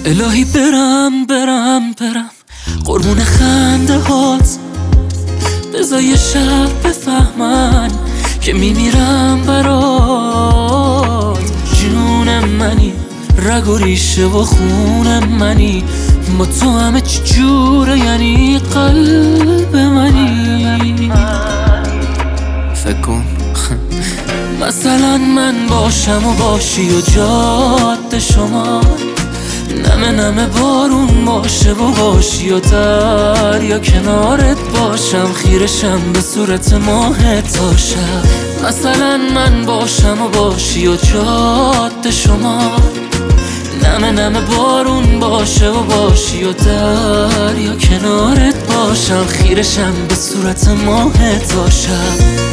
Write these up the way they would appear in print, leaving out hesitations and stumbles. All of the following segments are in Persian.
الهی برم برم برم قربون خنده هات، بذار یه شب بفهمن که میمیرم برات. جون منی، رگ و ریشه و خون منی، با تو همه چی جوره، یعنی قلب منی. فکر کن مثلا من باشم و باشی و جاده شما، نمه نمه بارون باشه و باشی و دریا کنارت باشم، خیرشم به صورت ماه تا شب. مثلا من باشم و باشی و جاده شما، نمه نمه بارون باشه و باشی و دریا کنارت باشم، خیرشم به صورت ماه تا شب.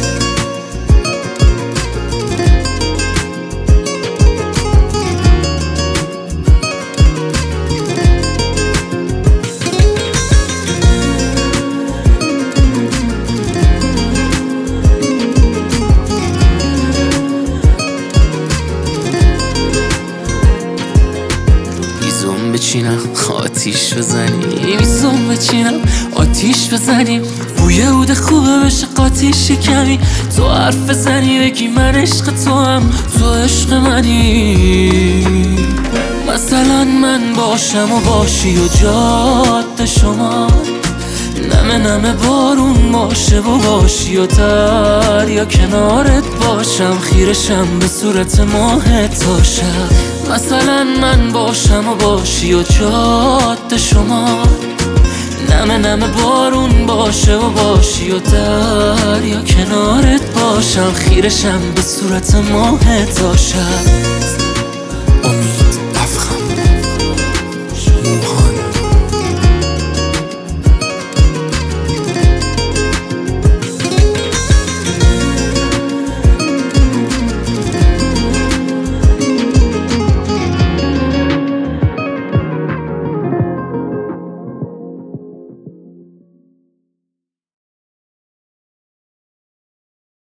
بچینم آتیش بزنیم، میزون بچینم آتیش بزنیم، بوی عود خوبه بشه قاتیش کمی، تو حرف بزنی بگی من عشق تو هم تو عشق منی. مثلا من باشم و باشی و جاده شما، نمه نمه بارون باشه و باشی و دریا کنارت باشم، خیرشم به صورت ماه تا شب. مثلا من باشم و باشی و جاده شما، نمه نمه بارون باشه و باشی و دریا کنارت باشم، خیرشم به صورت ماه تا شب.